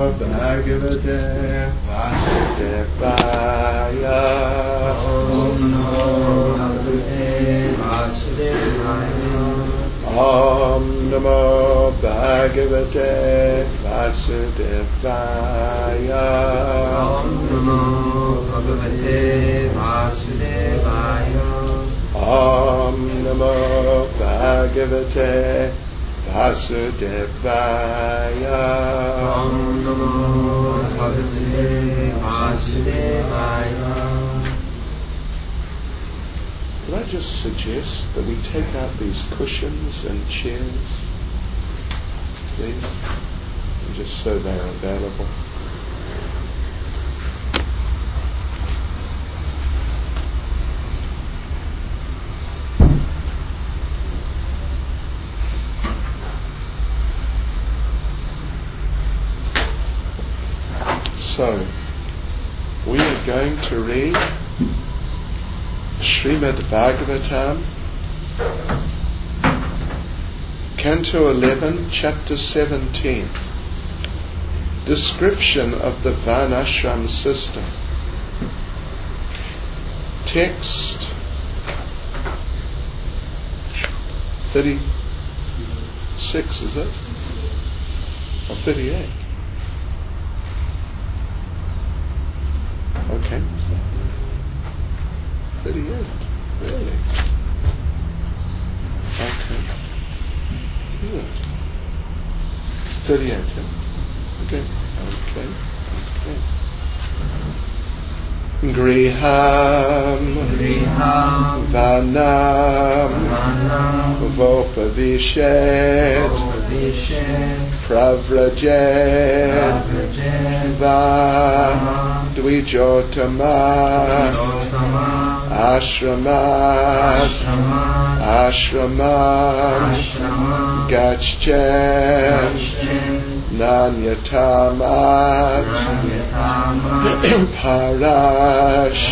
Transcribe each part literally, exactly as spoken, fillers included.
Bhagavate Vasudevaya. Om Namo Bhagavate Vasudevaya. Om Namo Bhagavate Vasudevaya. Om Namo Bhagavate Vasudevaya. Om Namo Bhagavate Vasudevaya. Om Namo Bhagavate Vasudevaya. Could I just suggest that we take out these cushions and chairs, please, and just so they are available. So, we are going to read Srimad Bhagavatam, Canto eleven, Chapter seventeen, Description of the Varnashram system. Text thirty-six, is it? Or thirty-eight? Okay. thirty-eight. Really? Okay. Is it? thirty-eight, yeah? Okay. Okay. Okay. Griham, Griham Vanam, Vanam Vopavishet, Pravrajet, Va Dvijotama, Ashramat, Ashramat, Gachchen, Nanyatamat, Parash,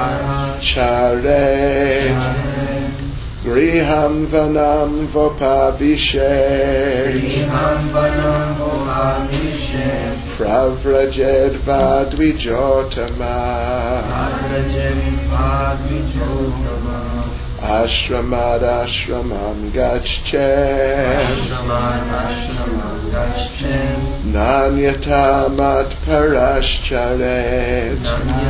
Charet, Griham Vanam Vopavishet, Pravrajed Vadvijotama, Ashramad Ashramam Gachchen, Nanyatamat Parashcharet,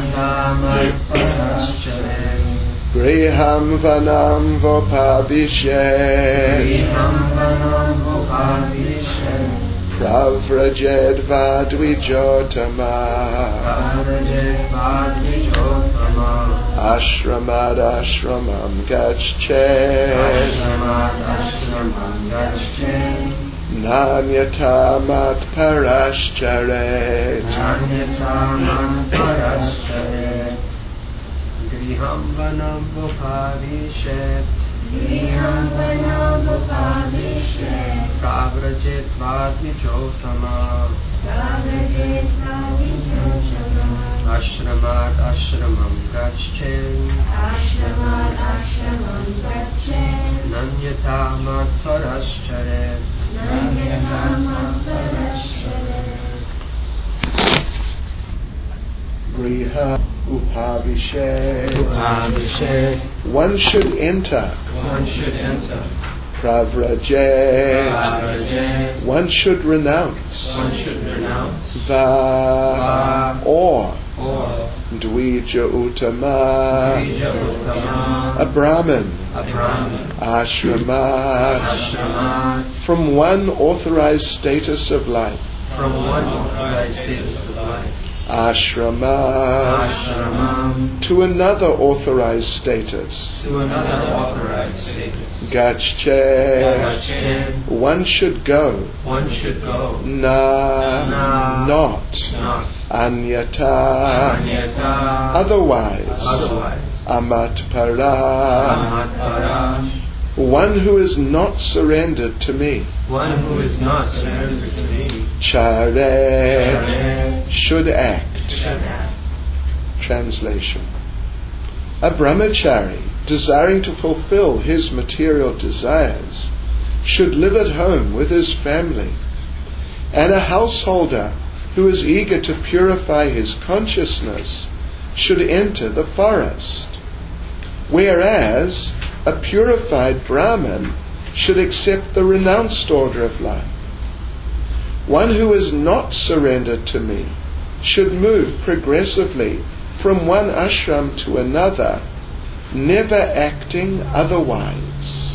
Griham Vanam Vopavishet, Pravrajed Vadvijotama, Ashramad Ashramam Gachchen, Nanyatamat Parashcharet, Griham Vanam Vopavishet, Griham Vanam Vopavishet, Pravrajet Vadvijotama, Pravrajet Vadvijotama, Ashramat Ashramam Gachchen, Ashramat Ashramam Gachchen, Nanyatamat Parashcharet, Nanyatamat Parashcharet. Griha Upavishet. Upavishet. One should enter. One should enter. Pravrajet. Pravrajet. One should renounce. One should renounce. Va. Va. Or. Or. Dvija Uttama. Dvija Uttama. A Brahmin. A Brahmin. Ashramat. Ashramat. From one authorized status of life. From one authorized status of life. Ashramam, Ashramam, to another authorized status, to another authorized status. Gachchen, one should go, one should go. Na, Na not, not. Anyata, Anyata, otherwise, otherwise. Amat para, Amat para. One who is not surrendered to me. One who is not surrendered to me. Charet, should act. Should act. Translation. A brahmachari, desiring to fulfill his material desires, should live at home with his family. And a householder, who is eager to purify his consciousness should enter the forest, whereas a purified Brahmin should accept the renounced order of life. One who is not surrendered to me should move progressively from one ashram to another, never acting otherwise.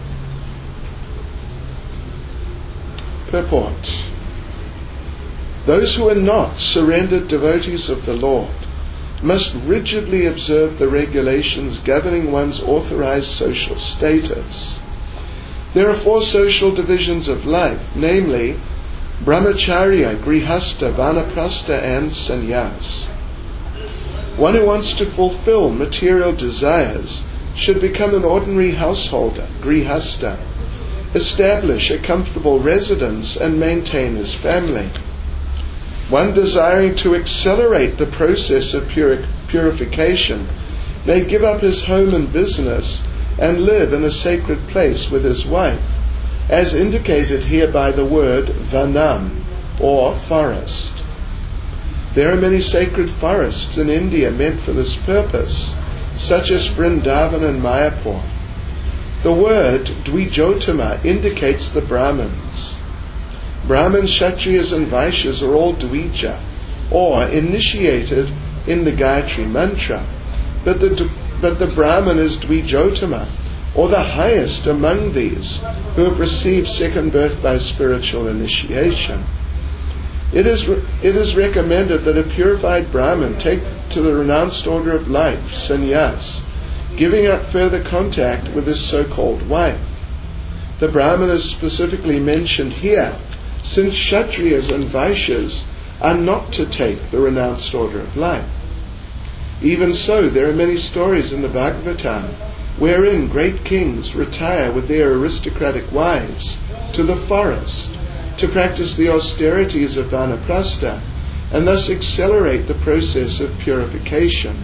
Purport. Those who are not surrendered devotees of the Lord must rigidly observe the regulations governing one's authorized social status. There are four social divisions of life, namely Brahmacharya, Grihastha, Vanaprastha and Sannyas. One who wants to fulfill material desires should become an ordinary householder, Grihastha, establish a comfortable residence and maintain his family. One desiring to accelerate the process of puri- purification may give up his home and business and live in a sacred place with his wife, as indicated here by the word vanam, or forest. There are many sacred forests in India meant for this purpose, such as Vrindavan and Mayapur. The word Dvijotama indicates the Brahmins. Brahmins, Kshatriyas and Vaishyas are all Dvija, or initiated in the Gayatri mantra, but the, but the Brahmin is Dvijotama, or the highest among these who have received second birth by spiritual initiation. It is, it is recommended that a purified Brahmin take to the renounced order of life, sannyas, giving up further contact with his so-called wife. The Brahmin is specifically mentioned here, since Kshatriyas and Vaishyas are not to take the renounced order of life. Even so, there are many stories in the Bhagavatam wherein great kings retire with their aristocratic wives to the forest to practice the austerities of Vanaprastha and thus accelerate the process of purification.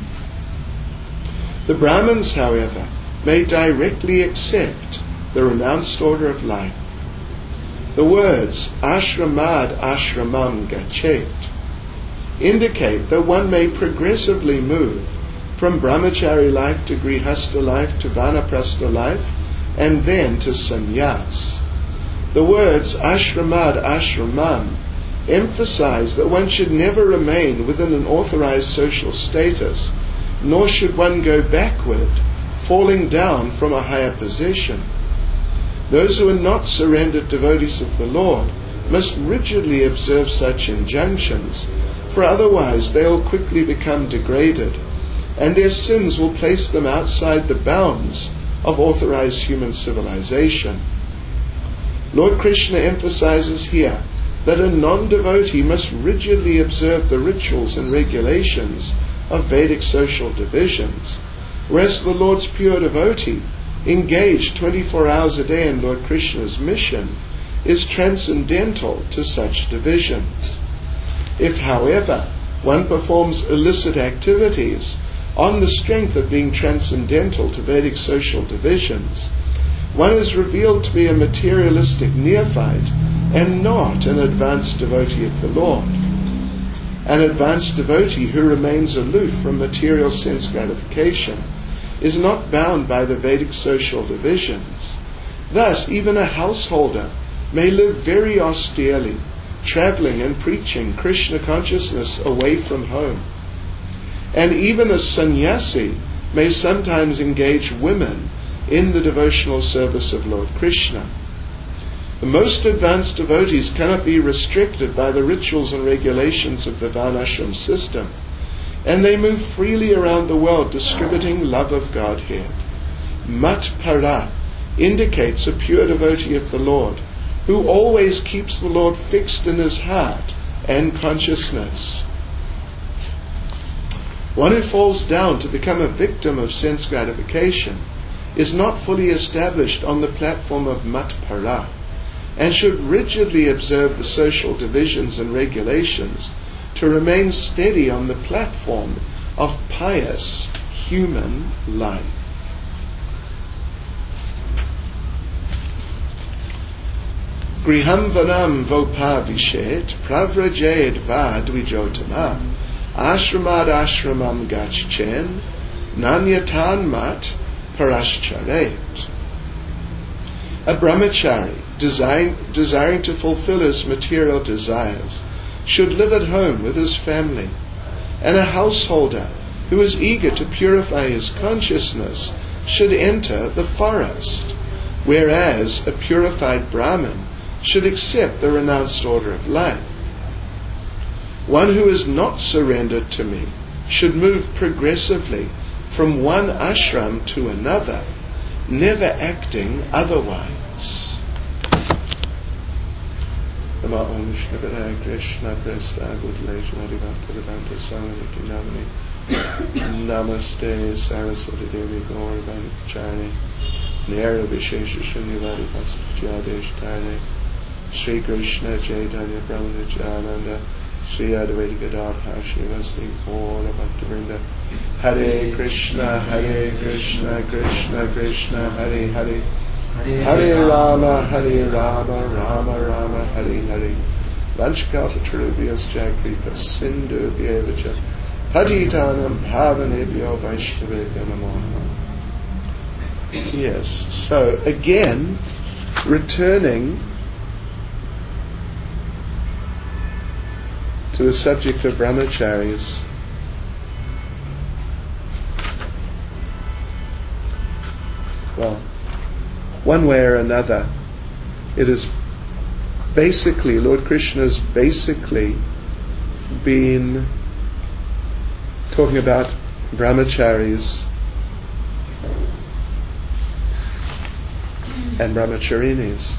The Brahmins, however, may directly accept the renounced order of life. The words ashramad ashramam gachet indicate that one may progressively move from brahmachari life to grihastha life to vanaprastha life and then to sannyas. The words ashramad ashramam emphasize that one should never remain within an authorized social status, nor should one go backward, falling down from a higher position. Those who are not surrendered devotees of the Lord must rigidly observe such injunctions, for otherwise they will quickly become degraded, and their sins will place them outside the bounds of authorized human civilization. Lord Krishna emphasizes here that a non-devotee must rigidly observe the rituals and regulations of Vedic social divisions, whereas the Lord's pure devotee, engaged twenty-four hours a day in Lord Krishna's mission, is transcendental to such divisions. If, however, one performs illicit activities on the strength of being transcendental to Vedic social divisions, one is revealed to be a materialistic neophyte and not an advanced devotee of the Lord. An advanced devotee who remains aloof from material sense gratification is not bound by the Vedic social divisions. Thus, even a householder may live very austerely, traveling and preaching Krishna consciousness away from home. And even a sannyasi may sometimes engage women in the devotional service of Lord Krishna. The most advanced devotees cannot be restricted by the rituals and regulations of the Varnashram system, and they move freely around the world distributing love of Godhead. Mat para indicates a pure devotee of the Lord, who always keeps the Lord fixed in his heart and consciousness. One who falls down to become a victim of sense gratification is not fully established on the platform of mat para, and should rigidly observe the social divisions and regulations to remain steady on the platform of pious human life. Griham vanam vopavishet pravrajed va dvijotama ashramad ashramam gachchen nanyatan mat parascharet. A brahmachari desiring, desiring to fulfill his material desires should live at home with his family, and a householder who is eager to purify his consciousness should enter the forest, whereas a purified Brahmin should accept the renounced order of life. One who is not surrendered to me should move progressively from one ashram to another, never acting otherwise. Om Shri Krishna Presta Gudleshna Bhaktivedanta Swami Namani Namaste Saraswati Devi Gauravan Chari Nera Vishesha Shunyavadi Pastujadesh Tarne Shri Krishna Chaitanya Prabhu Nityananda Shri Advaita Gadadhar Srivasti Gaura Bhaktivinoda Hare Krishna Hare Krishna Krishna Krishna Hare Hare Hare Rama Hare Rama Rama Rama Hare Hare Vanchkalpatarubhyas Kripa Sindhu Bhyevacha Patitanam Pavanebhyo Vaishnavebhyo Namo. Yes, so again, returning to the subject of brahmacharis. Well, one way or another, it is basically, Lord Krishna has basically been talking about brahmacharis and brahmacharinis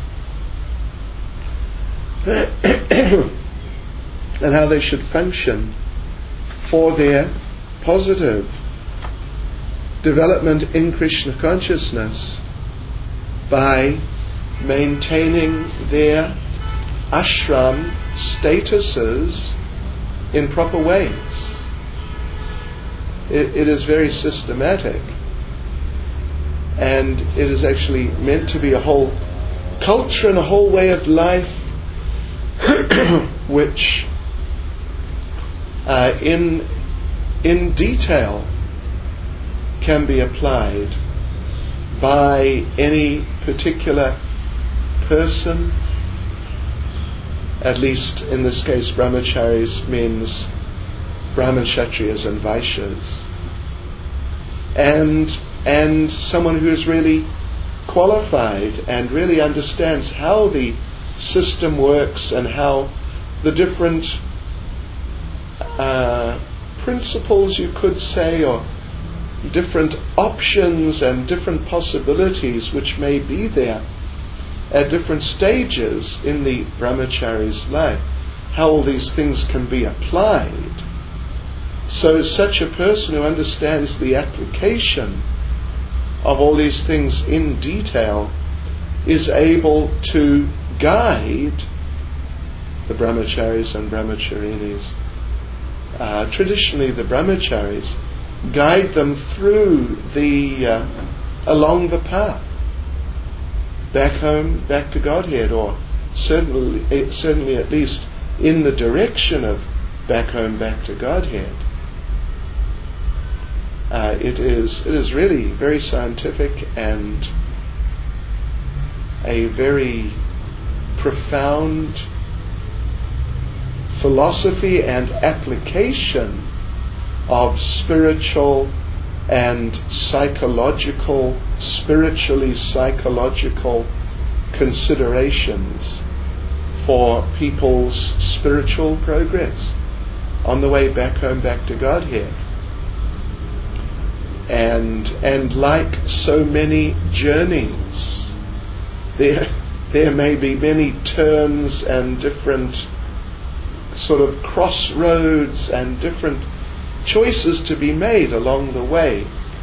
and how they should function for their positive development in Krishna consciousness by maintaining their ashram statuses in proper ways. It, it is very systematic, and it is actually meant to be a whole culture and a whole way of life which uh, in in detail can be applied by any particular person, at least in this case brahmacharis means Brahmin, Kshatriyas and Vaishyas, and and someone who is really qualified and really understands how the system works and how the different uh, principles, you could say, or different options and different possibilities which may be there at different stages in the brahmachari's life, how all these things can be applied. So such a person who understands the application of all these things in detail is able to guide the brahmacharis and brahmacharinis. Uh, traditionally the brahmacharis guide them through the uh, along the path back home, back to Godhead, or certainly certainly at least in the direction of back home, back to Godhead. Uh, it is it is really very scientific and a very profound philosophy and application of spiritual and psychological, spiritually psychological considerations for people's spiritual progress on the way back home, back to Godhead. And and like so many journeys, there there may be many turns and different sort of crossroads and different choices to be made along the way,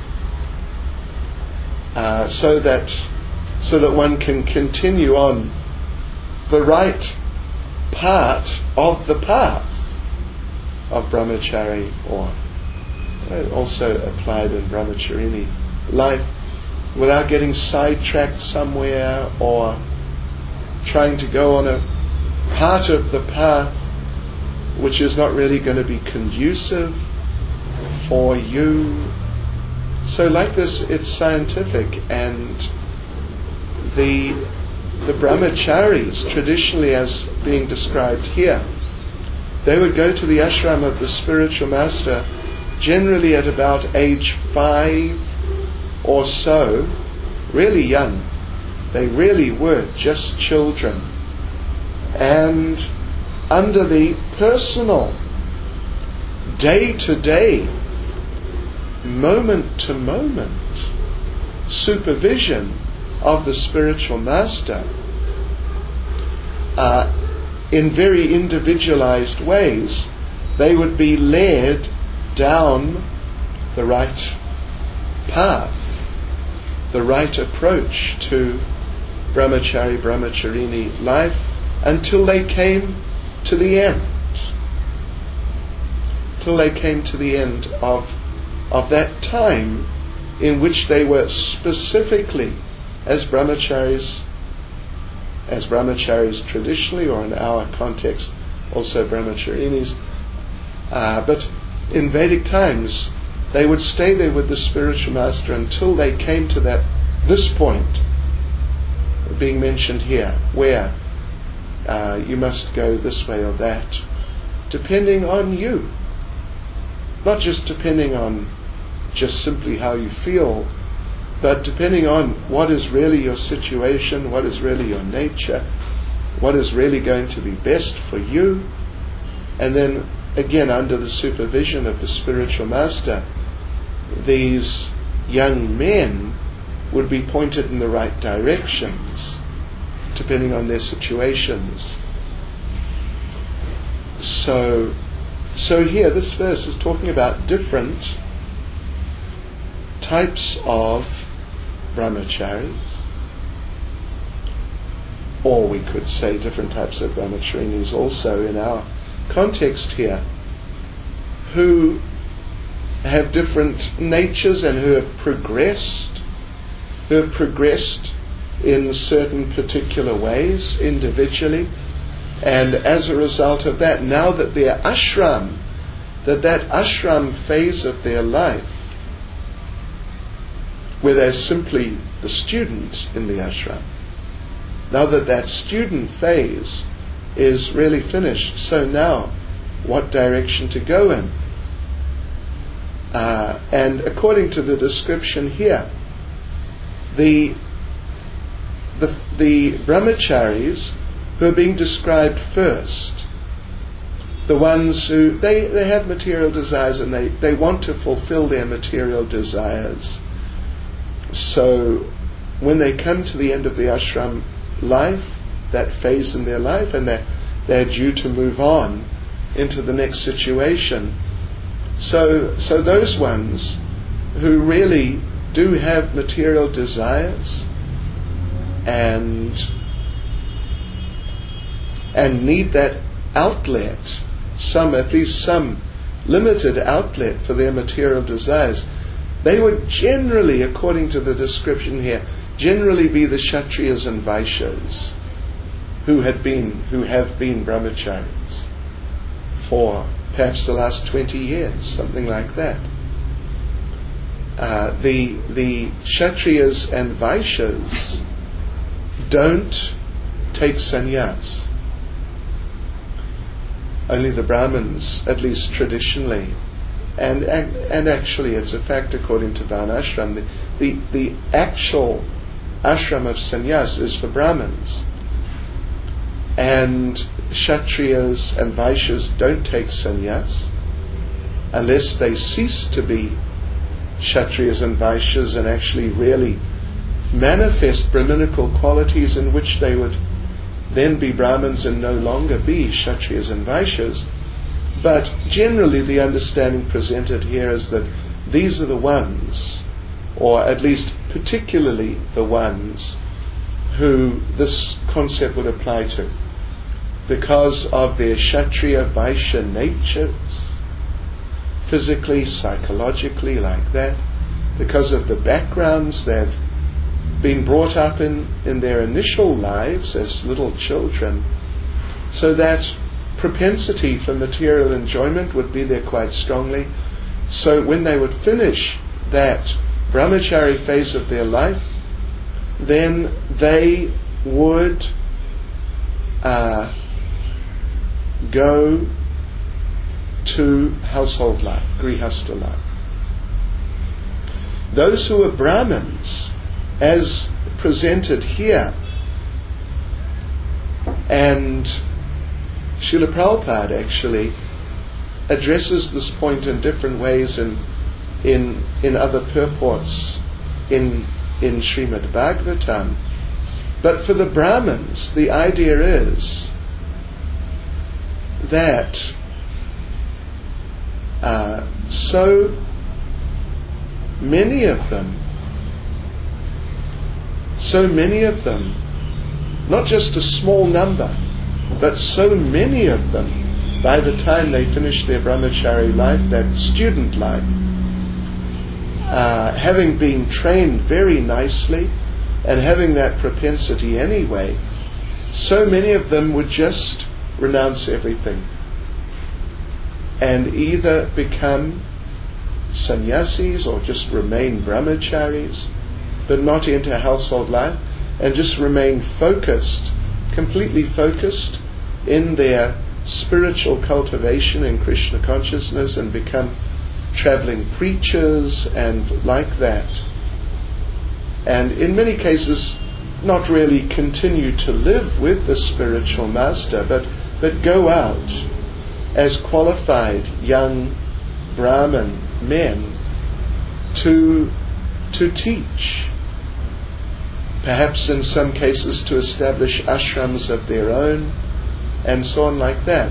uh, so that so that one can continue on the right part of the path of brahmachari, or also applied in brahmacharini life, without getting sidetracked somewhere or trying to go on a part of the path which is not really going to be conducive for you. So like this, it's scientific, and the the brahmacharis, traditionally as being described here, they would go to the ashram of the spiritual master generally at about age five or so, really young. They really were just children. And under the personal, day-to-day, moment-to-moment supervision of the spiritual master, uh, in very individualized ways, they would be led down the right path, the right approach to brahmachari, brahmacharini life, until they came to the end. Till they came to the end of, of that time in which they were specifically, as brahmacharis, as brahmacharis traditionally, or in our context, also brahmacharinis, uh, but in Vedic times, they would stay there with the spiritual master until they came to that, this point being mentioned here, where uh, you must go this way or that, depending on you. Not just depending on just simply how you feel, but depending on what is really your situation, what is really your nature, what is really going to be best for you. And then again, under the supervision of the spiritual master, these young men would be pointed in the right directions depending on their situations. So so here this verse is talking about different types of brahmacharis, or we could say different types of brahmacharinis also in our context here, who have different natures and who have progressed, who have progressed in certain particular ways individually, and as a result of that, now that their ashram, that that ashram phase of their life, where they're simply the student in the ashram, now that that student phase is really finished, so now what direction to go in? Uh, and according to the description here, the, the the brahmacharis who are being described first, the ones who they, they have material desires and they, they want to fulfill their material desires. So when they come to the end of the ashram life, that phase in their life, and they're, they're due to move on into the next situation. So, so those ones who really do have material desires and and need that outlet, some at least some limited outlet for their material desires, they would generally, according to the description here, generally be the Kshatriyas and Vaishyas who had been, who have been brahmacharis for perhaps the last twenty years, something like that. Uh, the the Kshatriyas and Vaishyas don't take sannyas. Only the Brahmins, at least traditionally, and and actually it's a fact according to Varnashram, the, the, the actual ashram of sannyas is for Brahmins. And Kshatriyas and Vaishyas don't take sannyas unless they cease to be Kshatriyas and Vaishyas and actually really manifest Brahminical qualities in which they would then be Brahmins and no longer be Kshatriyas and Vaishyas. But generally the understanding presented here is that these are the ones, or at least particularly the ones, who this concept would apply to, because of their Kshatriya Vaishya natures, physically, psychologically, like that, because of the backgrounds they've been brought up in, in their initial lives as little children, so that propensity for material enjoyment would be there quite strongly. So when they would finish that brahmachari phase of their life, then they would uh, go to household life, grihastha life. Those who are Brahmins, as presented here, and Srila Prabhupada actually addresses this point in different ways in in in other purports in in Srimad Bhagavatam. But for the Brahmins, the idea is that uh, so many of them, so many of them, not just a small number, but so many of them, by the time they finish their brahmachari life, that student life, uh, having been trained very nicely and having that propensity anyway, so many of them would just renounce everything and either become sannyasis or just remain brahmacharis but not enter household life, and just remain focused, completely focused in their spiritual cultivation in Krishna consciousness and become traveling preachers and like that. And in many cases not really continue to live with the spiritual master, but, but go out as qualified young Brahmin men to, to teach. Perhaps in some cases to establish ashrams of their own, and so on like that.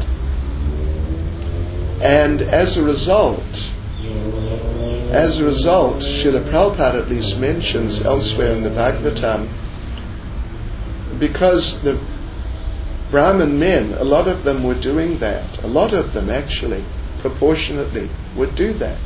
And as a result, as a result, Srila Prabhupada at least mentions elsewhere in the Bhagavatam, because the Brahmin men, a lot of them were doing that. A lot of them actually, proportionately, would do that.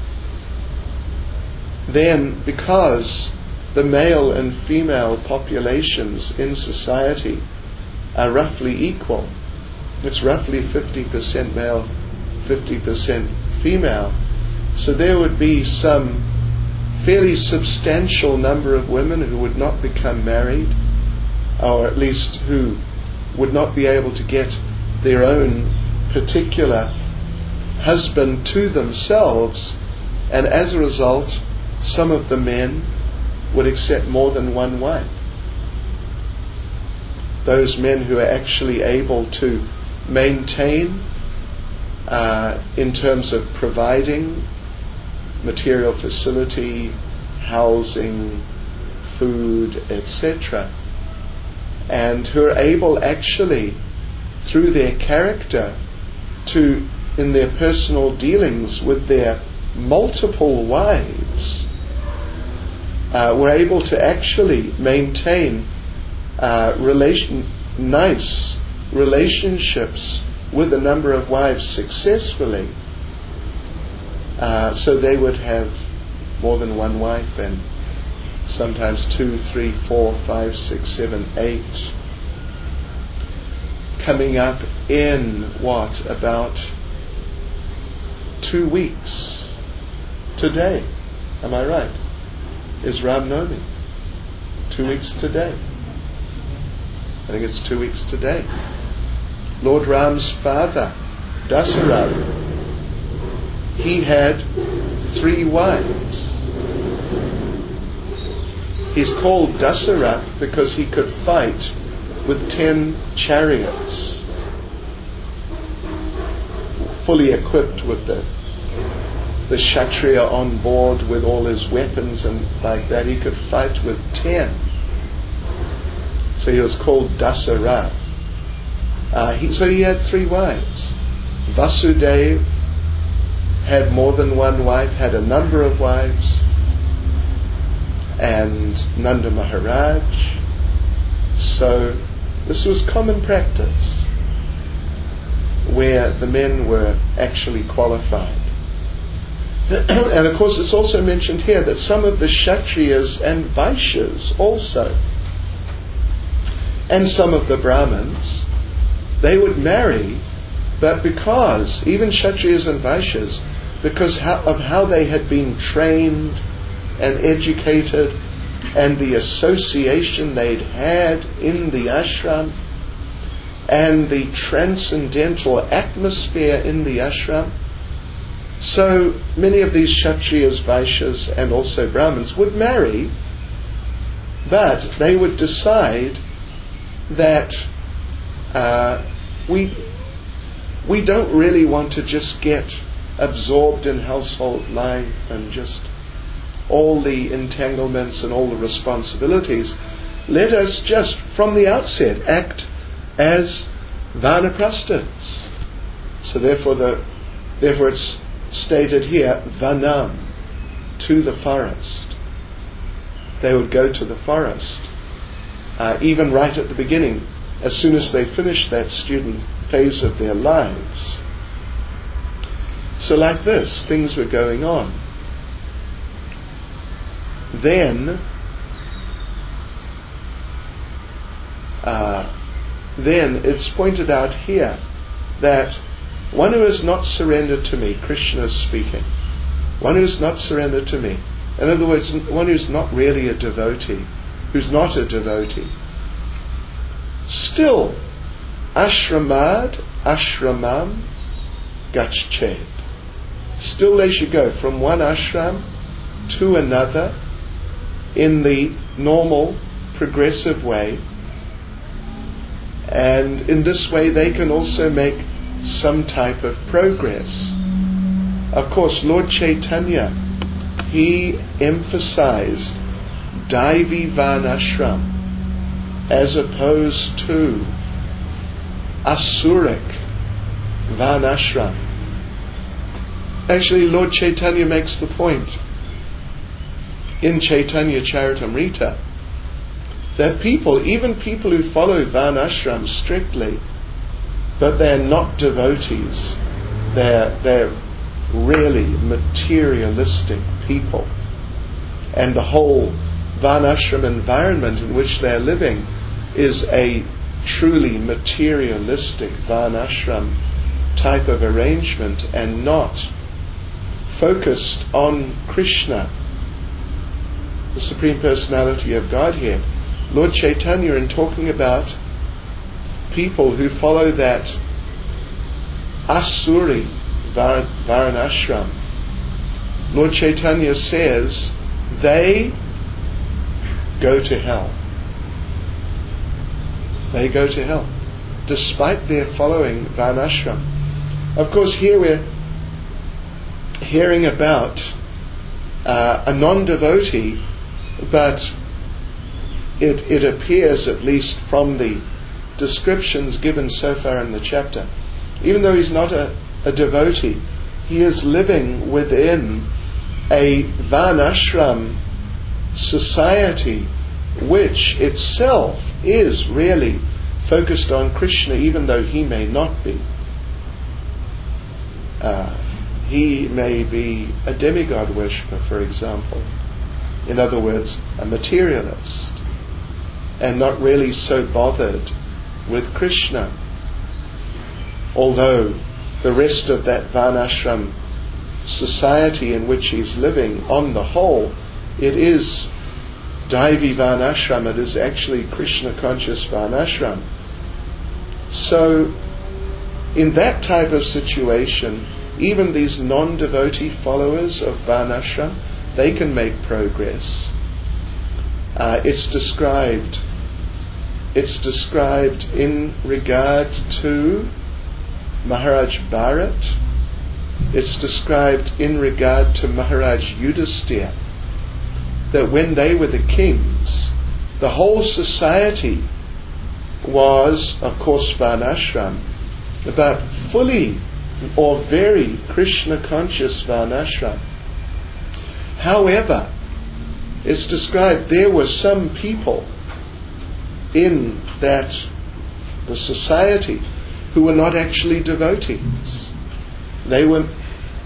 Then, because the male and female populations in society are roughly equal, it's roughly fifty percent male, fifty percent female, so there would be some fairly substantial number of women who would not become married, or at least who would not be able to get their own particular husband to themselves, and as a result some of the men would accept more than one wife. Those men who are actually able to maintain uh, in terms of providing material facility, housing, food, et cetera, and who are able actually through their character to, in their personal dealings with their multiple wives, Uh, were able to actually maintain uh, relation, nice relationships with a number of wives successfully. Uh, so they would have more than one wife, and sometimes two, three, four, five, six, seven, eight, coming up in what, about two weeks today. Am I right? Is Ram Navami. Two weeks today. I think it's two weeks today. Lord Ram's father, Dasarath, he had three wives. He's called Dasarath because he could fight with ten chariots, fully equipped with the the Kshatriya on board with all his weapons and like that. He could fight with ten. So he was called Dasarath. Uh, he, so he had three wives. Vasudeva had more than one wife, had a number of wives. And Nanda Maharaj. So this was common practice, where the men were actually qualified. And of course it's also mentioned here that some of the Kshatriyas and Vaishyas also, and some of the Brahmins, they would marry, but because, even Kshatriyas and Vaishyas, because of how they had been trained and educated, and the association they'd had in the ashram, and the transcendental atmosphere in the ashram, so many of these Kshatriyas, Vaishyas, and also Brahmins would marry, but they would decide that uh, we we don't really want to just get absorbed in household life and just all the entanglements and all the responsibilities. Let us just, from the outset, act as vanaprasthas. So therefore, the therefore it's stated here, vanam, to the forest. They would go to the forest, uh, even right at the beginning, as soon as they finished that student phase of their lives. So like this, things were going on. Then, uh, then it's pointed out here that one who has not surrendered to me, Krishna is speaking, one who has not surrendered to me, in other words, one who's not really a devotee, who's not a devotee, still, ashramad ashramam gachched. Still they should go from one ashram to another in the normal, progressive way, and in this way they can also make some type of progress. Of course, Lord Chaitanya, he emphasized Daivi Varnashram as opposed to Asuric Varnashram. Actually, Lord Chaitanya makes the point in Chaitanya Charitamrita that people, even people who follow Varnashram strictly, but they're not devotees, they're, they're really materialistic people, and the whole Varnashram environment in which they're living is a truly materialistic Varnashram type of arrangement and not focused on Krishna, the Supreme Personality of Godhead. Lord Chaitanya, in talking about people who follow that Asuri Varnashram, Lord Chaitanya says they go to hell. They go to hell, despite their following Varnashram. Of course, here we're hearing about uh, a non-devotee, but it, it appears, at least from the descriptions given so far in the chapter, even though he's not a, a devotee, he is living within a Varnashram society which itself is really focused on Krishna, even though he may not be. Uh, he may be a demigod worshipper, for example. In other words, a materialist, and not really so bothered with Krishna. Although the rest of that Varnashram society in which he's living, on the whole, it is Daivi Varnashram, it is actually Krishna conscious Varnashram. So, in that type of situation, even these non-devotee followers of Varnashram, they can make progress. Uh, it's described it's described in regard to Maharaj Bharat. It's described in regard to Maharaj Yudhisthira, that when they were the kings, the whole society was, of course, Varnashram, but fully or very Krishna conscious Varnashram. However, it's described there were some people in that the society who were not actually devotees. They were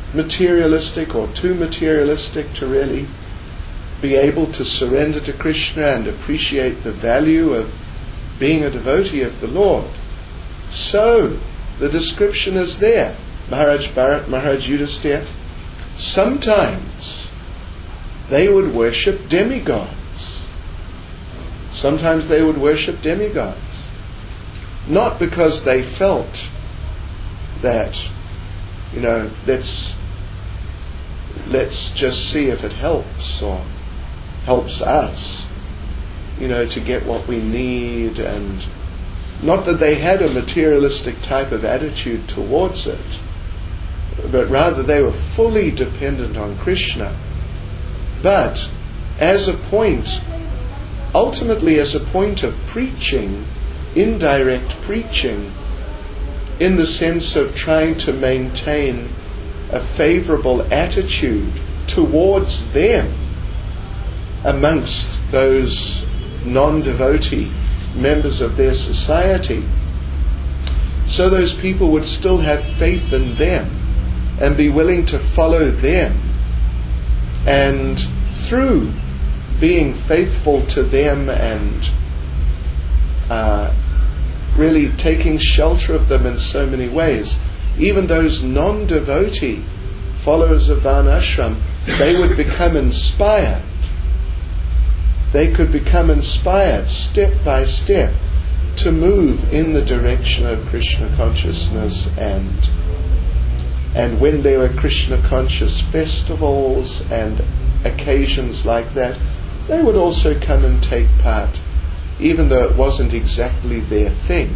materialistic or too materialistic to really be able to surrender to Krishna and appreciate the value of being a devotee of the Lord. So, the description is there. Maharaj Bharat, Maharaj Yudhisthira, sometimes they would worship demigods. Sometimes they would worship demigods. Not because they felt that, you know, let's let's just see if it helps or helps us, you know, to get what we need, and not that they had a materialistic type of attitude towards it, but rather they were fully dependent on Krishna. But as a point, ultimately as a point of preaching, indirect preaching, in the sense of trying to maintain a favorable attitude towards them amongst those non-devotee members of their society, so those people would still have faith in them and be willing to follow them, and through being faithful to them and uh, really taking shelter of them in so many ways, even those non-devotee followers of Varnashram, they would become inspired. They could become inspired step by step to move in the direction of Krishna consciousness, and and when there were Krishna conscious festivals and occasions like that, they would also come and take part, even though it wasn't exactly their thing.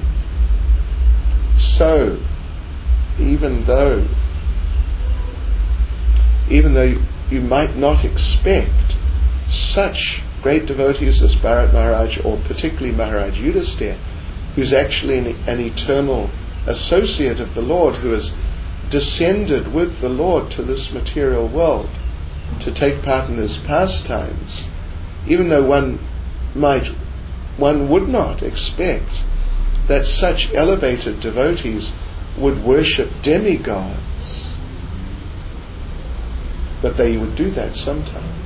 So, even though even though you might not expect such great devotees as Bharat Maharaj, or particularly Maharaj Yudhisthira, who's actually an, an eternal associate of the Lord, who has descended with the Lord to this material world to take part in his pastimes, even though one might, one would not expect that such elevated devotees would worship demigods, but they would do that sometimes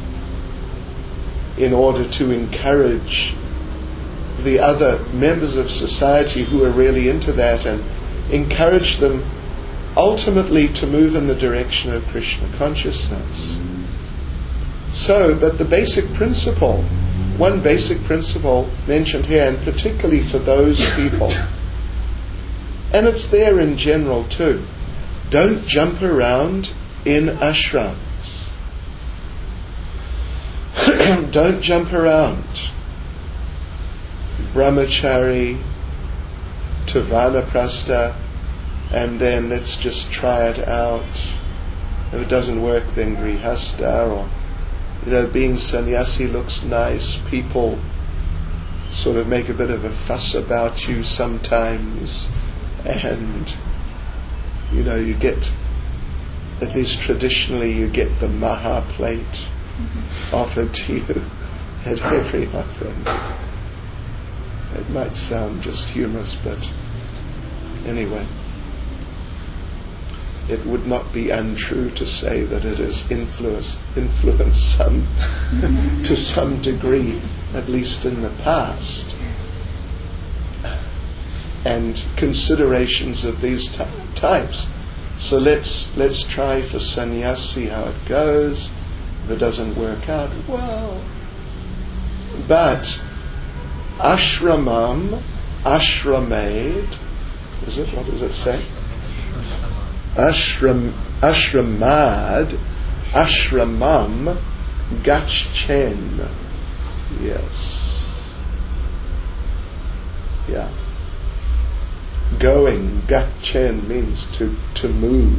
in order to encourage the other members of society who are really into that, and encourage them ultimately to move in the direction of Krishna consciousness. So, but the basic principle, one basic principle mentioned here, and particularly for those people, and it's there in general too, don't jump around in ashrams. Don't jump around. Brahmachari to Vanaprastha, and then let's just try it out. If it doesn't work, then Grihastha, or, you know, being sannyasi looks nice. People sort of make a bit of a fuss about you sometimes, and, you know, you get, at least traditionally, you get the maha plate mm-hmm. offered to you at every offering. It might sound just humorous, but anyway, it would not be untrue to say that it has influenced, influenced some to some degree, at least in the past. And considerations of these t- types. So let's let's try for sannyasi how it goes. If it doesn't work out, well. But ashramam, ashramed, is it? What does it say? Ashram, ashramad, ashramam, gachchen. Yes. Yeah. Going, gachchen means to to move.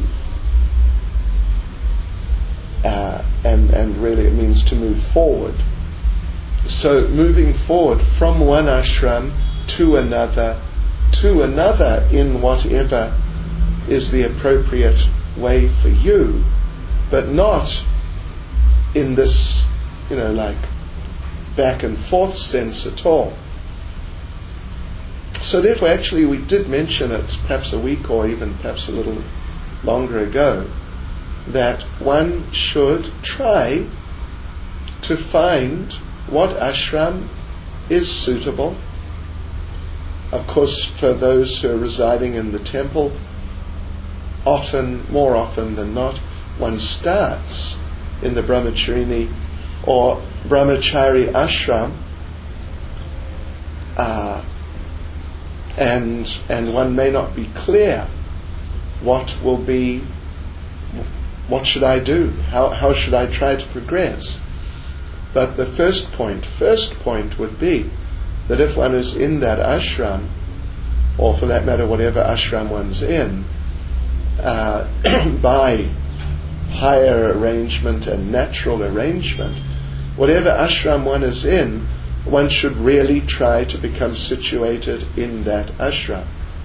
Uh, and, and really it means to move forward. So moving forward from one ashram to another, to another in whatever is the appropriate way for you, but not in this, you know, like back and forth sense at all. So therefore actually we did mention it perhaps a week or even perhaps a little longer ago, that one should try to find what ashram is suitable. Of course, for those who are residing in the temple, often, more often than not, one starts in the brahmacharini or brahmachari ashram, uh, and and one may not be clear what will be, what should I do? How how should I try to progress? But the first point, first point would be that if one is in that ashram, or for that matter, whatever ashram one's in, uh, by higher arrangement and natural arrangement, whatever ashram one is in, one should really try to become situated in that ashram.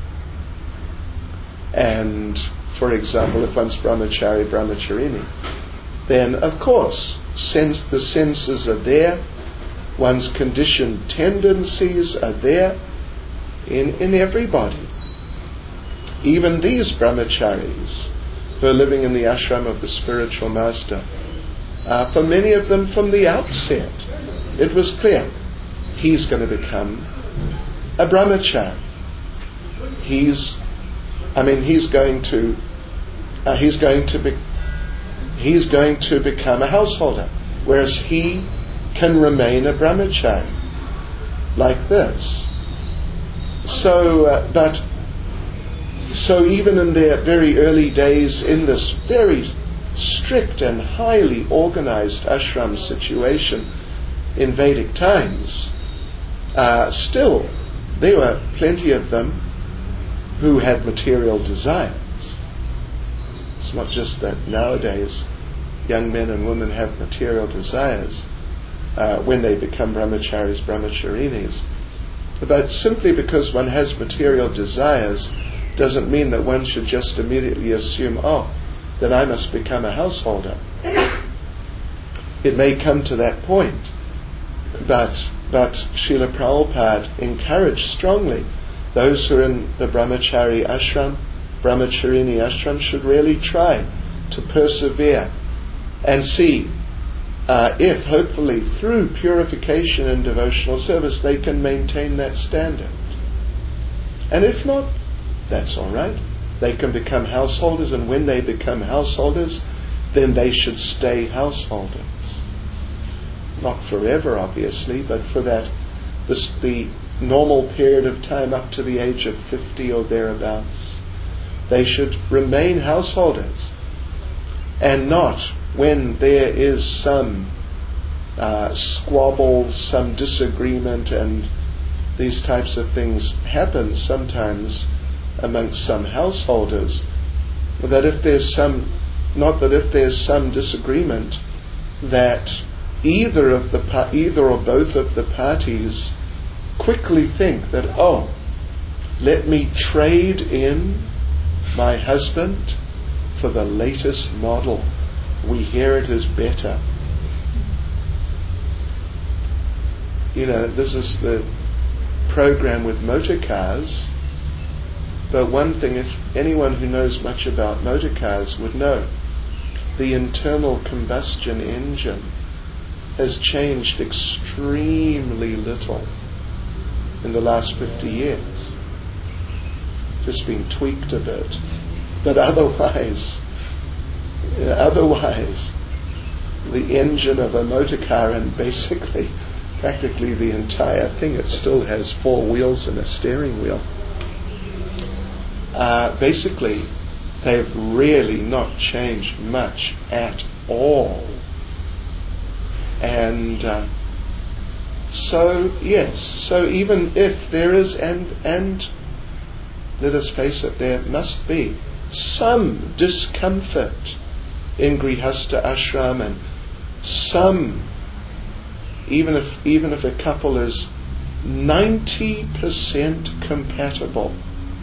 And, for example, if one's brahmachari, brahmacharini, then, of course, since the senses are there, one's conditioned tendencies are there in, in everybody. Even these brahmacharis who are living in the ashram of the spiritual master, uh, for many of them from the outset, it was clear he's going to become a brahmachari. He's, I mean, he's going to, uh, he's going to be, he's going to become a householder, whereas he can remain a brahmachari like this. So, uh, but so even in their very early days in this very strict and highly organized ashram situation in Vedic times, uh, still there were plenty of them who had material desires. It's not just that nowadays young men and women have material desires uh, when they become brahmacharis, brahmacharinis. But simply because one has material desires doesn't mean that one should just immediately assume, oh, then I must become a householder. It may come to that point, but but Srila Prabhupada encouraged strongly those who are in the brahmachari ashram, brahmacharini ashram, should really try to persevere and see uh, if, hopefully, through purification and devotional service, they can maintain that standard. And if not, that's all right. They can become householders, and when they become householders, then they should stay householders. Not forever, obviously, but for that, this, the normal period of time up to the age of fifty or thereabouts, they should remain householders, and not when there is some uh, squabble, some disagreement, and these types of things happen sometimes amongst some householders, that if there's some, not that if there's some disagreement, that either of the either or both of the parties quickly think that, oh, let me trade in my husband for the latest model. We hear it is better. You know, this is the program with motor cars. But one thing, if anyone who knows much about motor cars would know, the internal combustion engine has changed extremely little in the last fifty years. Just been tweaked a bit. But otherwise, otherwise, the engine of a motor car, and basically, practically the entire thing, it still has four wheels and a steering wheel. Uh, basically, they've really not changed much at all. And uh, so, yes, so even if there is, and and let us face it, there must be some discomfort in Grihastha ashram, and some, even if even if a couple is ninety percent compatible,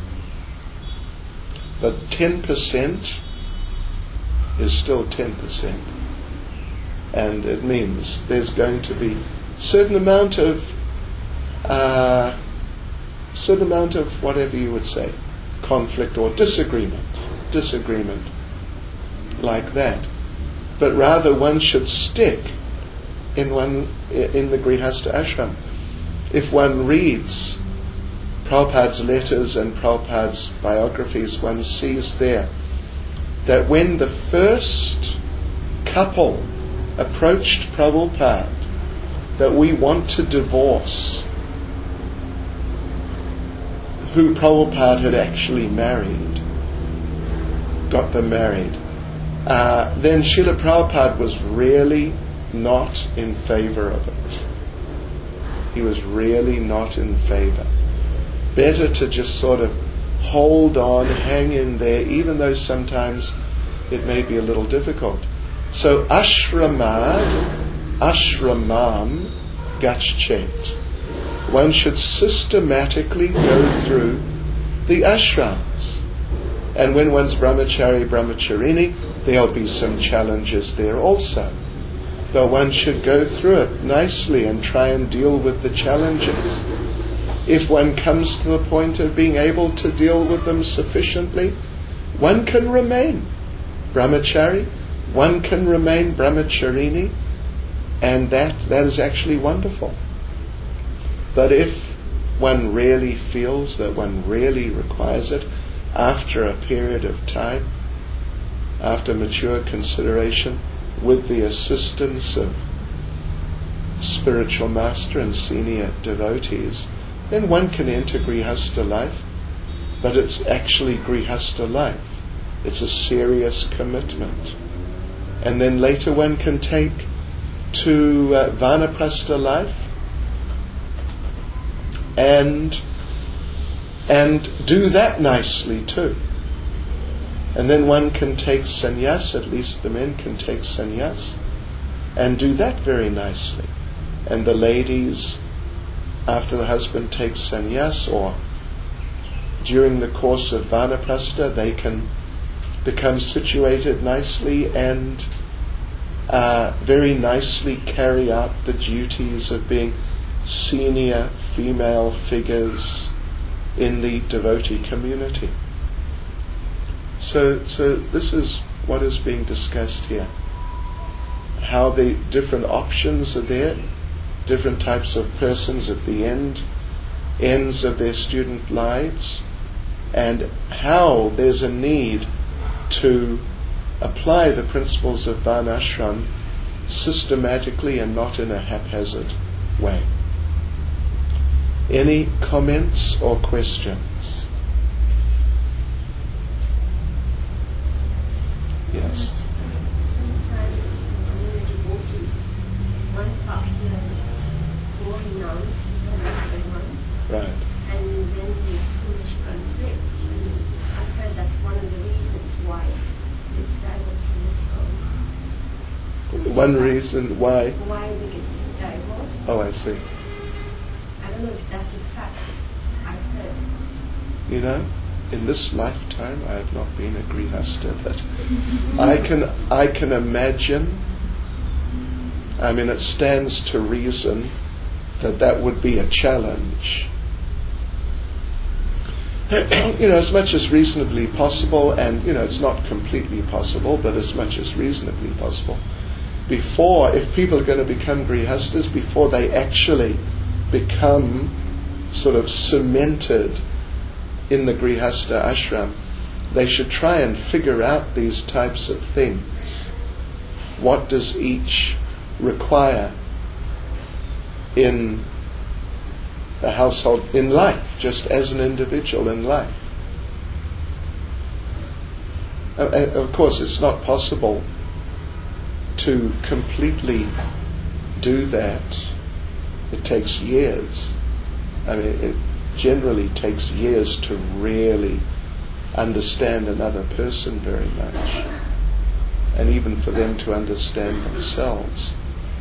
but ten percent is still ten percent. And it means there's going to be a certain amount of, uh, certain amount of whatever you would say, conflict or disagreement. Disagreement. like that, but rather one should stick in one in the Grihastha ashram. If one reads Prabhupada's letters and Prabhupada's biographies, one sees there that when the first couple approached Prabhupada that we want to divorce, who Prabhupada had actually married, got them married, uh, then Srila Prabhupada was really not in favor of it. He was really not in favor. Better to just sort of hold on, hang in there, even though sometimes it may be a little difficult. So ashramad, ashramam gachchet. One should systematically go through the ashrams. And when one's brahmachari, brahmacharini, there'll be some challenges there also. But one should go through it nicely and try and deal with the challenges. If one comes to the point of being able to deal with them sufficiently, one can remain brahmachari, one can remain brahmacharini, and that that is actually wonderful. But if one really feels that one really requires it, after a period of time, after mature consideration, with the assistance of spiritual master and senior devotees, then one can enter Grihastha life, but it's actually Grihastha life. It's a serious commitment. And then later one can take to uh, Vanaprastha life and and do that nicely too. And then one can take sannyas, at least the men can take sannyas, and do that very nicely. And the ladies, after the husband takes sannyas, or during the course of Vanaprastha, they can become situated nicely and uh, very nicely carry out the duties of being senior female figures in the devotee community. So, so this is what is being discussed here. How the different options are there, different types of persons at the end, ends of their student lives, and how there's a need to apply the principles of Varnashram systematically and not in a haphazard way. Any comments or questions? Yes. Sometimes when devotees, one partner is more renounced than the other one. Right. And then there's so much conflict. And I've heard that's one of the reasons why this divorce is um, One reason why? Why they get divorced. Oh, I see. I don't know if that's a fact. I've heard. You know, in this lifetime I have not been a Grihastha, but I can I can imagine, I mean it stands to reason that that would be a challenge. You know, as much as reasonably possible, and you know, it's not completely possible, but as much as reasonably possible. Before, if people are going to become Grihasthas, before they actually become sort of cemented in the Grihastha ashram, they should try and figure out these types of things. What does each require in the household, in life, just as an individual in life? Uh, of course, it's not possible to completely do that. It takes years. I mean, it generally takes years to really understand another person very much, and even for them to understand themselves.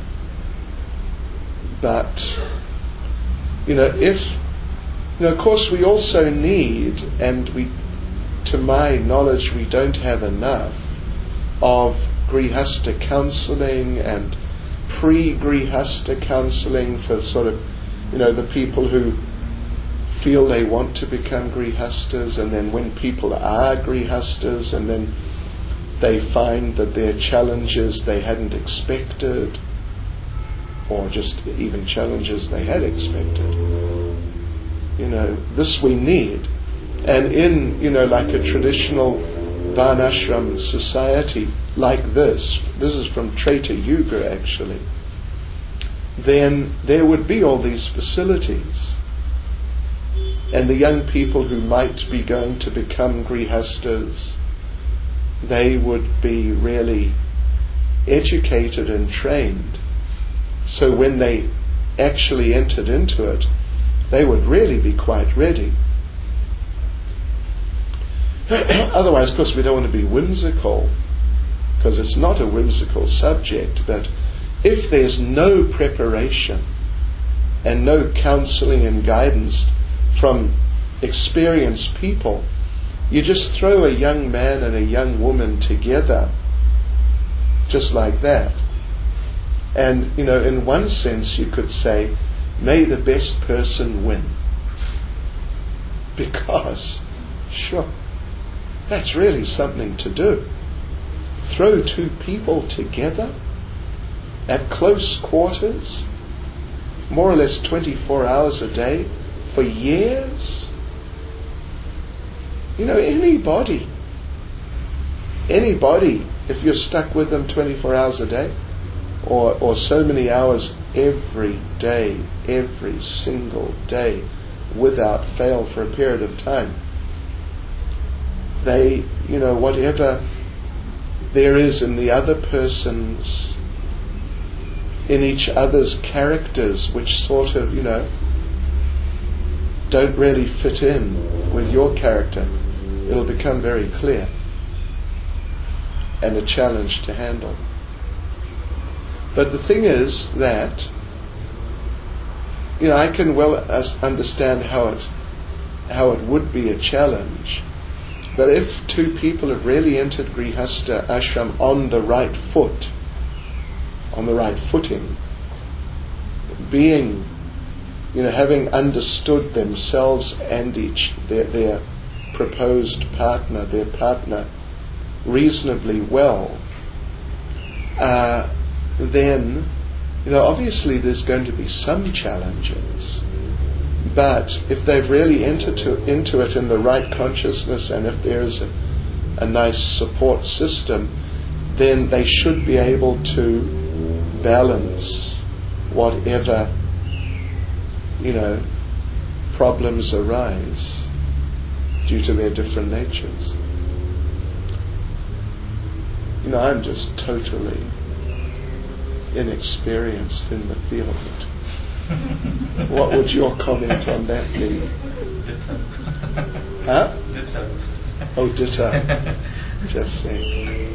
But you know, if you know, of course, we also need, and we, to my knowledge, we don't have enough of Grihastha counselling and pre-Grihastha counselling for sort of, you know, the people who feel they want to become Grihasthas, and then when people are Grihasthas, and then they find that there are challenges they hadn't expected, or just even challenges they had expected. You know, this we need. And in, you know, like a traditional Varnashram society like this, this is from Treta Yuga actually, then there would be all these facilities. And the young people who might be going to become grihastas, they would be really educated and trained. So when they actually entered into it, they would really be quite ready. Otherwise, of course, we don't want to be whimsical, because it's not a whimsical subject, but if there's no preparation and no counseling and guidance from experienced people, you just throw a young man and a young woman together just like that. And, you know, in one sense you could say, may the best person win. Because, sure, that's really something to do. Throw two people together at close quarters, more or less twenty-four hours a day, for years. You know, anybody, anybody, if you're stuck with them twenty-four hours a day, or, or so many hours every day, every single day, without fail for a period of time, they, you know, whatever there is in the other person's, in each other's characters, which sort of, you know, don't really fit in with your character, it'll become very clear and a challenge to handle. But the thing is that, you know, I can well understand how it how it would be a challenge. But if two people have really entered Grihastha ashram on the right foot, on the right footing, being, you know, having understood themselves and each their, their proposed partner, their partner reasonably well, uh, then, you know, obviously there's going to be some challenges. But if they've really entered to, into it in the right consciousness, and if there is a, a nice support system, then they should be able to balance whatever, you know, problems arise due to their different natures. You know, I'm just totally inexperienced in the field. What would your comment on that be? Ditto. Huh? Ditto. Oh, ditto. Just saying.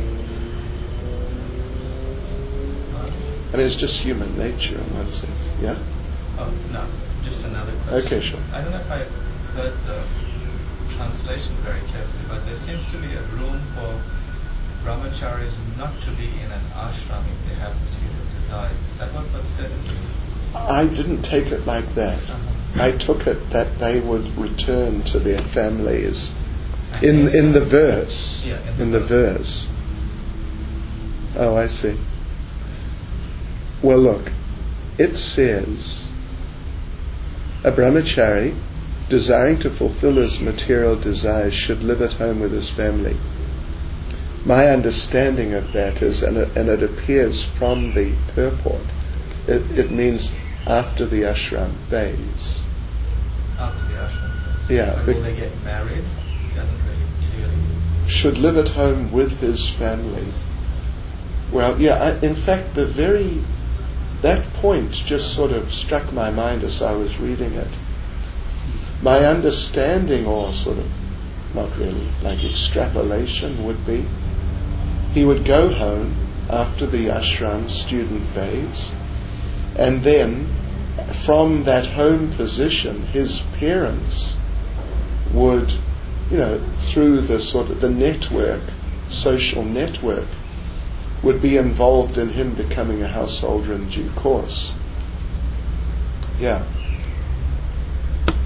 I mean, it's just human nature in one sense. Yeah? Oh, no. Just another question. Okay, sure. I don't know if I heard the translation very carefully, but there seems to be a room for brahmacharis not to be in an ashram if they have material desires. Is that what was said in the... I didn't take it like that. Uh-huh. I took it that they would return to their families in in the verse. Yeah, in, in the, the verse. Oh, I see. Well, look, it says, a brahmachari desiring to fulfill his material desires should live at home with his family. My understanding of that is, and it, and it appears from the purport, it, it means after the ashram phase. After the ashram phase. Yeah. And will they get married? It doesn't really clearly... Should live at home with his family. Well, yeah, I, in fact, the very... that point just sort of struck my mind as I was reading it. My understanding, or sort of, not really, like extrapolation would be, he would go home after the ashram student phase, and then from that home position his parents would, you know, through the sort of the network, social network, would be involved in him becoming a householder in due course. Yeah.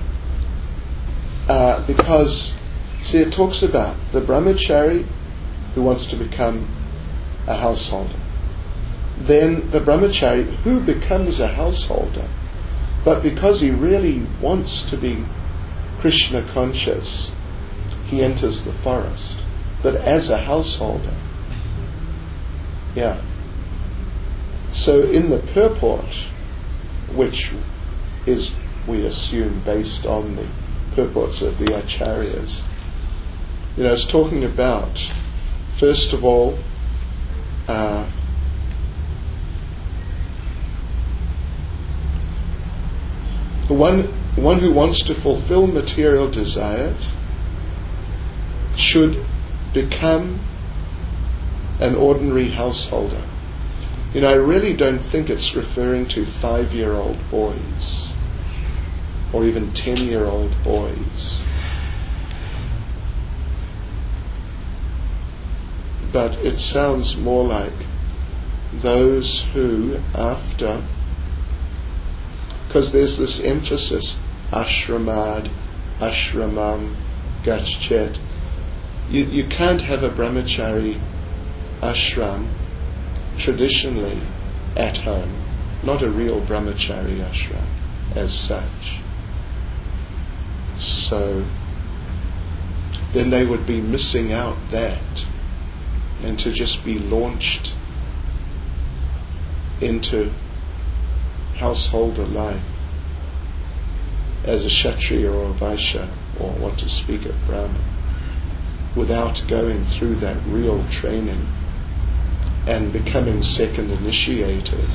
Uh, because, see, it talks about the brahmachari who wants to become a householder. Then the brahmachari who becomes a householder, but because he really wants to be Krishna conscious, he enters the forest, but as a householder. Yeah. So in the purport, which is, we assume, based on the purports of the acharyas, you know, it's talking about, first of all, uh, one one who wants to fulfill material desires should become an ordinary householder. You know, I really don't think it's referring to five-year-old boys or even ten-year-old boys. But it sounds more like those who, after, because there's this emphasis, ashramad, ashramam, gachchet. You, you can't have a brahmachari ashram traditionally at home, not a real brahmachari ashram as such. So then they would be missing out that, and to just be launched into householder life as a Kshatriya or a Vaishya, or what to speak of Brahmin, without going through that real training and becoming second initiated.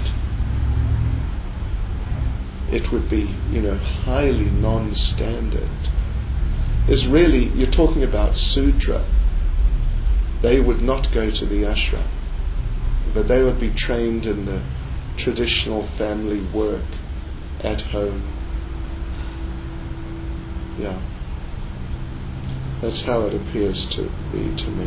It would be, you know, highly non-standard. Is really, you're talking about Sudra. They would not go to the ashram, but they would be trained in the traditional family work at home. Yeah. That's how it appears to be to me.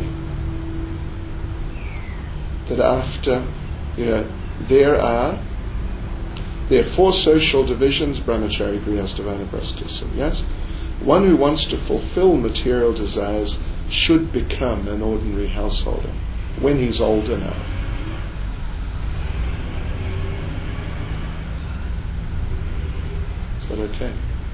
That after, you know, there are there are four social divisions: brahmachari, grihastha, vanaprastha. Yes? One who wants to fulfill material desires should become an ordinary householder when he's old enough. Is that okay?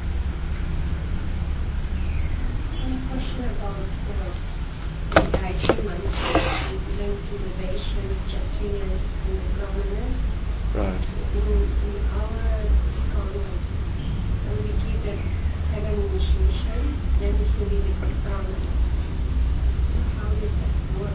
One question about uh, the Gayatri Mantra linked to the Vaishyas, Kshatriyas, and the Brahmanas. Right. In, in our school, when we give the second initiation, then we study with the Brahmanas. How does that work?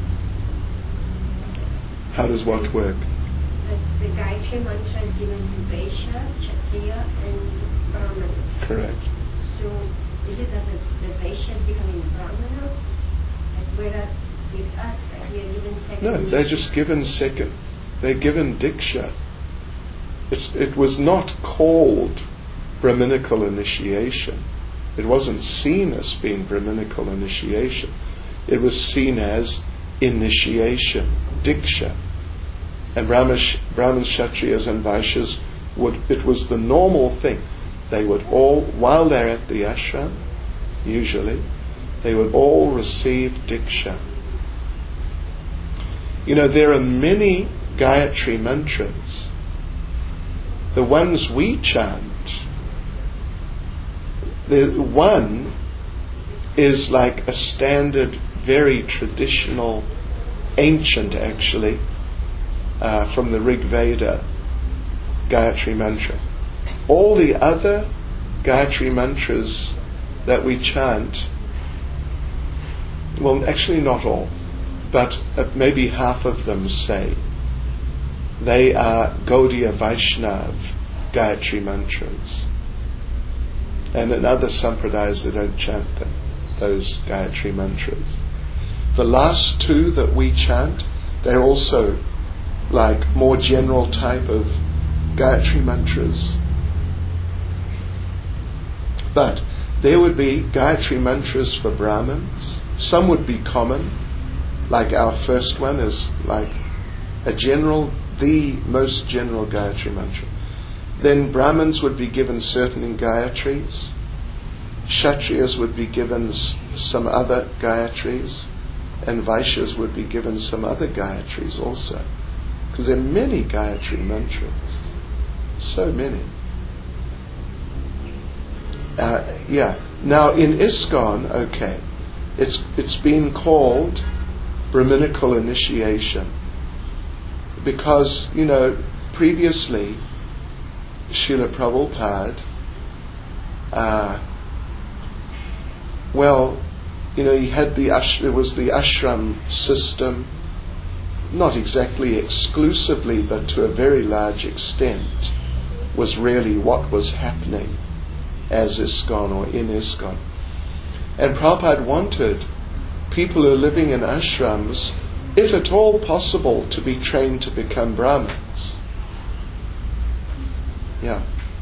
How does what work? That's the Gayatri Mantra is given to Vaishya, Kshatriya, and Brahmanas. Correct. So, is it that the, the Vaishya is becoming Brahmana? Like, whereas with us, like, we are given second. No, they're just given second. They're given diksha. It's, it was not called Brahminical initiation. It wasn't seen as being Brahminical initiation. It was seen as initiation, diksha. And Brahmash, Brahmins, Kshatriyas and Vaishyas would, it was the normal thing. They would all, while they're at the ashram, usually, they would all receive diksha. You know, there are many Gayatri mantras. The ones we chant, the one is like a standard, very traditional, ancient actually, uh, from the Rig Veda Gayatri mantra. All the other Gayatri mantras that we chant, well, actually not all, but uh, maybe half of them say, they are Gaudiya Vaishnav Gayatri mantras. And in other sampradayas they don't chant them, those Gayatri mantras. The last two that we chant, they're also like more general type of Gayatri mantras. But there would be Gayatri mantras for Brahmins. Some would be common, like our first one is like a general, the most general Gayatri mantra. Then Brahmins would be given certain Gayatris. Kshatriyas would be given s- some other Gayatris. and Vaishyas would be given some other Gayatris also. Because there are many Gayatri mantras. So many. Uh, yeah. Now in ISKCON, okay, it's it's been called Brahminical initiation. Because, you know, previously Srila Prabhupada, uh, well, you know, he had the ash- it was the ashram system, not exactly exclusively, but to a very large extent, was really what was happening as ISKCON or in ISKCON. And Prabhupada wanted people who are living in ashrams, if at all possible, to be trained to become Brahmins. Yeah.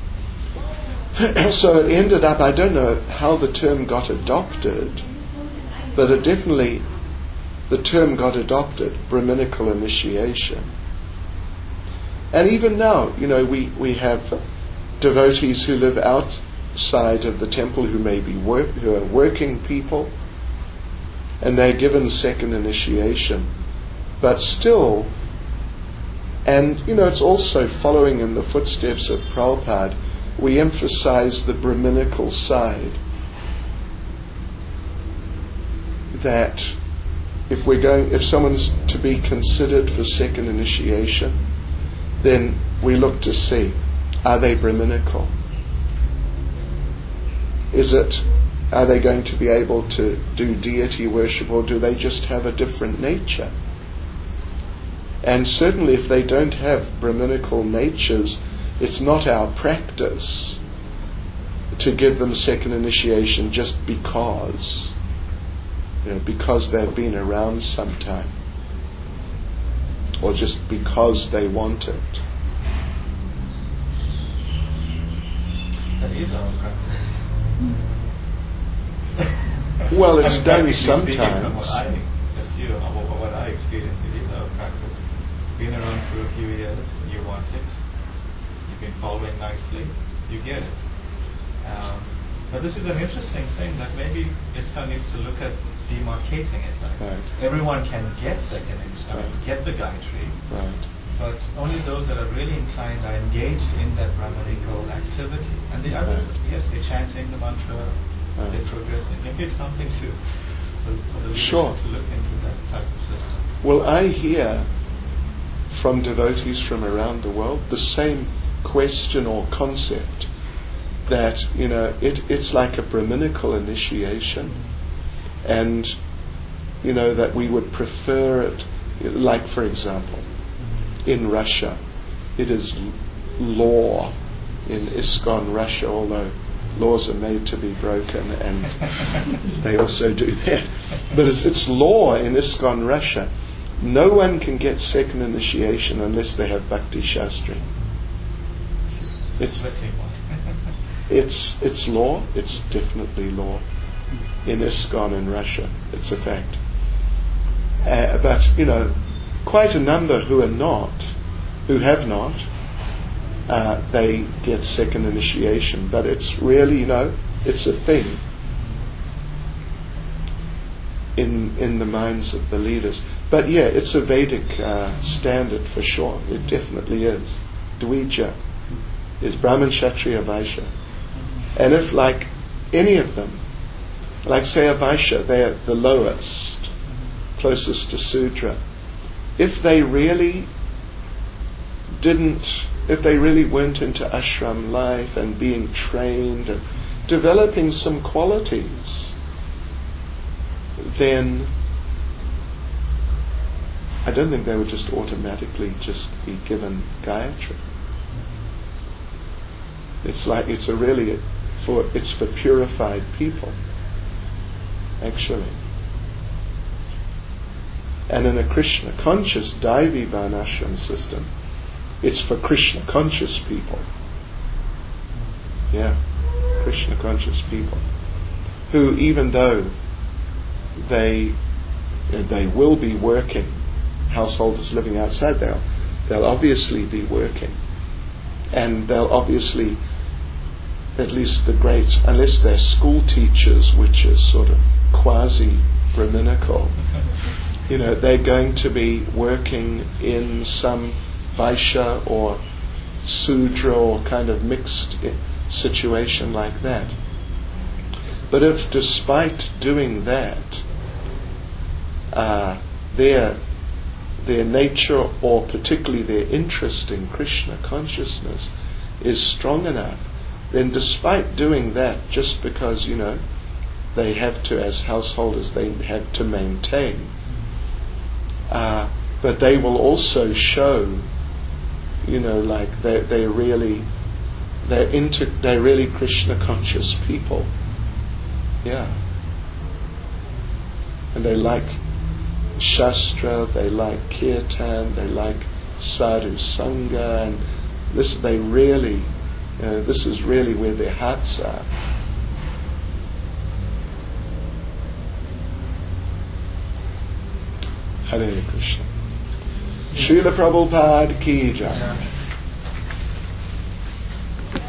So it ended up, I don't know how the term got adopted, but it definitely, the term got adopted, Brahminical initiation. And even now, you know, we, we have devotees who live outside of the temple who may be work, who are working people, and they're given second initiation. But still, and you know, it's also following in the footsteps of Prabhupada, we emphasize the Brahminical side. That if we're going, if someone's to be considered for second initiation, then we look to see, are they Brahminical? Is it, are they going to be able to do deity worship, or do they just have a different nature? And certainly if they don't have Brahminical natures, it's not our practice to give them second initiation just because, you know, because they've been around some time, or just because they want it. That is our practice. Well, it's done sometimes. sometimes. What I assume, or what I experience, it is our practice. Been around for a few years, you want it. You've been following nicely, you get it. Um, but this is an interesting thing that maybe ISKCON needs to look at demarcating it. Like right. Everyone can get second, I mean, get the Gayatri, right. but only those that are really inclined are engaged in that Brahminical activity. And the others, right. yes, they're chanting the mantra, right. they're progressing. Maybe it's something to for, for the leadership sure. to look into that type of system. Well, I hear from devotees from around the world the same question or concept, that, you know, it, it's like a Brahminical initiation, and, you know, that we would prefer it, like, for example, in Russia, it is law in ISKCON Russia, although laws are made to be broken, and they also do that. But it's, it's law in ISKCON Russia. No one can get second initiation unless they have Bhakti Shastri. It's, it's, it's law. It's definitely law in ISKCON in Russia. It's a fact. Uh, but, you know, quite a number who are not, who have not, uh, they get second initiation. But it's really, you know, it's a thing in in the minds of the leaders. But yeah, it's a Vedic uh, standard for sure. It definitely is. Dvija is Brahman, Kshatriya, Vaishya. And if, like any of them, like say a Vaishya, they're the lowest, closest to Sudra, if they really didn't, if they really went into ashram life and being trained and developing some qualities, then I don't think they would just automatically just be given Gayatri. It's like, it's a really, for it's for purified people, actually. And in a Krishna conscious Daivi Varnashram system, it's for Krishna conscious people. Yeah, Krishna conscious people, who even though they they will be working, householders living outside, they'll they'll obviously be working, and they'll obviously, at least the great, unless they're school teachers, which is sort of quasi Brahminical. You know, they're going to be working in some Vaishya or Sudra or kind of mixed situation like that. But if despite doing that, uh, their their nature or particularly their interest in Krishna consciousness is strong enough, then despite doing that, just because, you know, they have to, as householders, they have to maintain, uh, but they will also show, you know, like they they really they're into they're really Krishna conscious people. Yeah. And they like Shastra, they like Kirtan, they like Sadhu Sangha, and this they really, you know, this is really where their hearts are. Hare Krishna. Srila Prabhupada ki jai.